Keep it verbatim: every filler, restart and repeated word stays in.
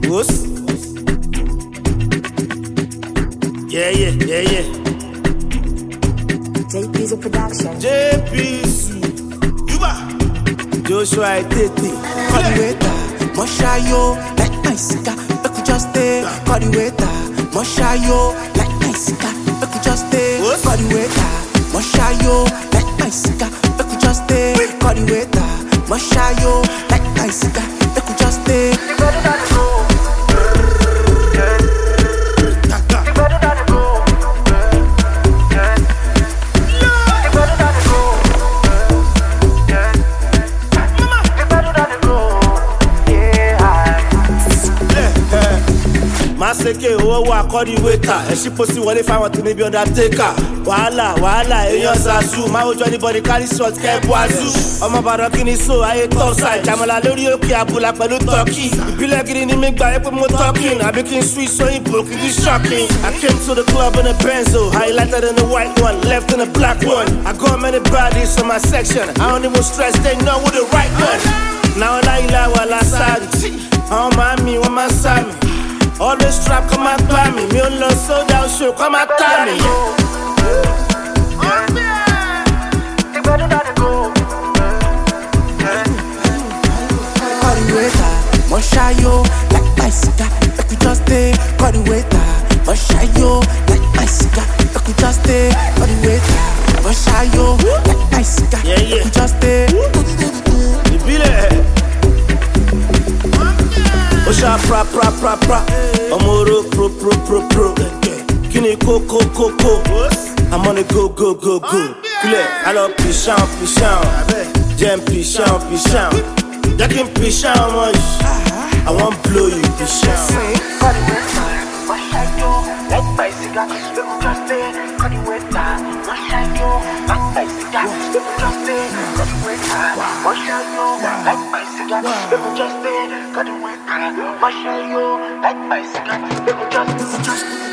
What's? Yeah, yeah, yeah, yeah. J P's a production. J P's. Yuba. Joshua Tete. Codiwator, Moshayo, like my sika, make we just stay. Codiwator, Moshayo, like my sika, make we just stay. Codiwator, Moshayo, like my sika, make we just stay. Codiwator, Moshayo, like my sika, make we just stay. Maseke owó wà kọ́ni wéta ẹ̀ṣin pósí wọlé fáwọn tèmi bí undertaker wàhálà wàhálà èèyàn zazu máa wojú anybody carry shot kẹ́ẹ̀bù azú ọmọ bàdàn kí ni so ayé topside jàmọ̀lá lórí òkè àbúlà pẹ̀lú turkey ìbílẹ̀ gidi ni mi gbà yẹ pé mo talking àbí kí n switch sóyìnbó kì í shocking. I came to the club in a Benzo, highlighted in the white one, left in the black one. I got many bodies in my section, I don't even stress, they know who the right one. Now I lie wà lásàrì, àwọn máa mi wọ́n máa sá mi. Always trap, come and buy me. Me on low sold out show, come and tie me. Codiwator, Moshayo, like my sika, make we just stay. Codiwator, Moshayo, like my sika, make we just stay. Codiwator, Moshayo, like my sika, make we just stay. Osha pra pra pra pra, Amoro pro pro pro pro. Kini ko ko ko ko. I'm on the go go go go. Clear, alors pichant pichant, j'aime pichant pichant. Y'a qu'un pichant moi, I want blow you pichant. Moshayo, like my sika, make we just stay. Codiwator, Moshayo, like my sika, make we just stay. Codiwator, Moshayo, like my sika, make we just stay. Codiwator, Moshayo, like my sika, make we just stay.